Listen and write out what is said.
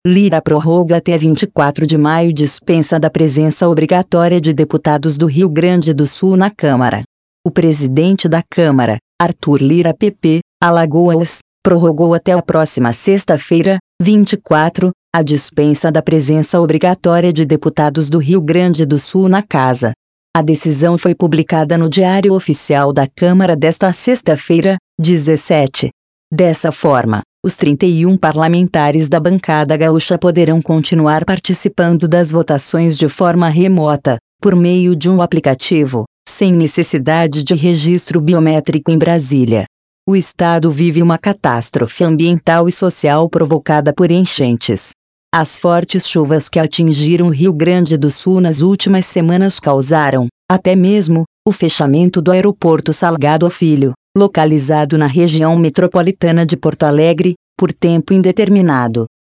Lira prorroga até 24 de maio dispensa da presença obrigatória de deputados do Rio Grande do Sul na Câmara. O presidente da Câmara, Arthur Lira PP, Alagoas, prorrogou até a próxima sexta-feira, 24, a dispensa da presença obrigatória de deputados do Rio Grande do Sul na Casa. A decisão foi publicada no Diário Oficial da Câmara desta sexta-feira, 17. Dessa forma, os 31 parlamentares da bancada gaúcha poderão continuar participando das votações de forma remota, por meio de um aplicativo, sem necessidade de registro biométrico em Brasília. O estado vive uma catástrofe ambiental e social provocada por enchentes. As fortes chuvas que atingiram o Rio Grande do Sul nas últimas semanas causaram, até mesmo, o fechamento do aeroporto Salgado Filho, localizado na região metropolitana de Porto Alegre, por tempo indeterminado.